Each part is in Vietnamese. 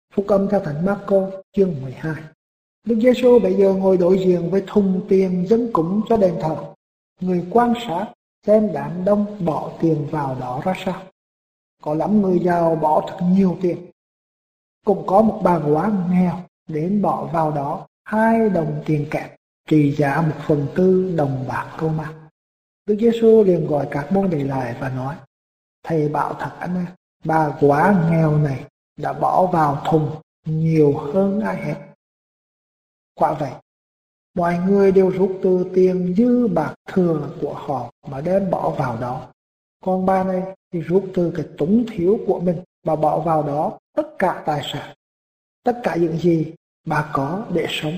Phúc âm theo Thánh Marco chương 12. Đức Giêsu bây giờ ngồi đối diện với thùng tiền dâng cúng cho đền thờ. Người quan sát xem đám đông bỏ tiền vào đó ra sao. Có lắm người giàu bỏ thật nhiều tiền. Cũng có một bà quá nghèo đến bỏ vào đó 2 đồng tiền kẹp, trị giá 1/4 đồng bạc câu mạc. Đức Giêsu liền gọi các môn đệ lại và nói: Thầy bảo thật anh em, bà quá nghèo này đã bỏ vào thùng nhiều hơn ai hết. Quả vậy, mọi người đều rút từ tiền dư bạc thừa của họ mà đem bỏ vào đó. Còn bà này thì rút từ cái túng thiếu của mình và bỏ vào đó tất cả tài sản, tất cả những gì bà có để sống.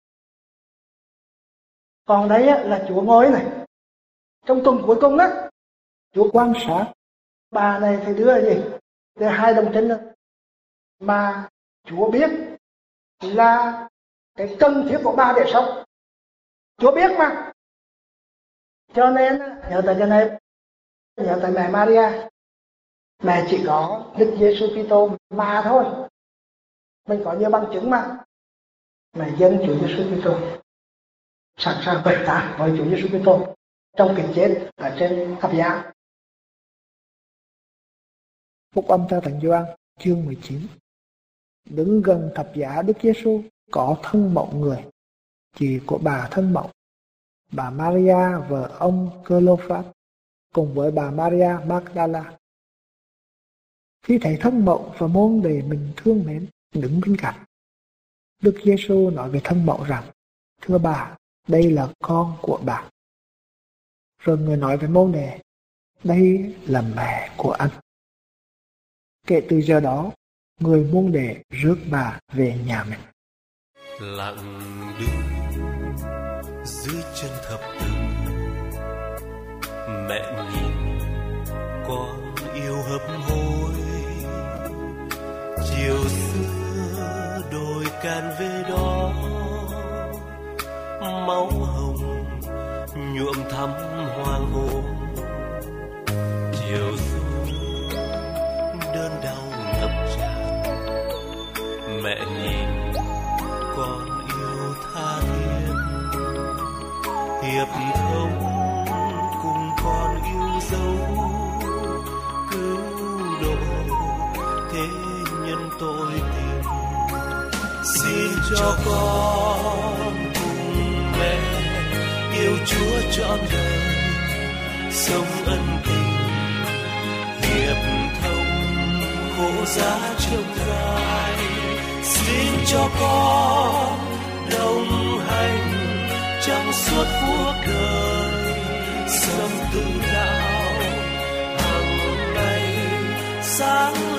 Còn đấy là Chúa ngồi này. Trong tuần cuối cùng đó, Chúa quan sát. Bà này thì đưa gì? Đưa 2 đồng trinh mà Chúa biết là cái cần thiết của bà để sống. Chúa biết mà. Cho nên nhớ tới cái này, nhớ tới mẹ Maria. Mẹ chỉ có Đức Giêsu Kitô mà thôi. Mình có nhiều bằng chứng mà. Mẹ dân Chúa Giêsu Kitô, sẵn sàng vạch tạ với Chúa Giêsu Kitô trong cái chết ở trên thập giá. Phúc âm theo Thánh Gioan chương 19. Đứng gần thập giá Đức Giêsu có thân mẫu người, chị của bà thân mẫu, bà Maria vợ ông Cleophas, cùng với bà Maria Magdala. Khi thấy thân mẫu và môn đệ mình thương mến đứng bên cạnh, Đức Giêsu nói với thân mẫu rằng: Thưa bà, đây là con của bà. Rồi người nói với môn đệ: Đây là mẹ của anh. Kể từ giờ đó, người môn đệ rước bà về nhà mình. Lặng đứng dưới chân thập tự, mẹ nhìn con yêu hấp hối. Chiều xưa đồi can về đó, máu hồng nhuộm thắm hoàng hôn. Chiều xuống đơn đau ngập tràn, mẹ nhìn con yêu tha thiết. Hiệp thông cùng con yêu dấu, cứu độ thế nhân tội tình. Xin cho con cùng mẹ yêu Chúa trọn đời, sống ân tình hiệp thông khổ giá trông gai. Xin cho con đồng hành trong suốt cuộc đời, sống tự đạo hàng ngày sáng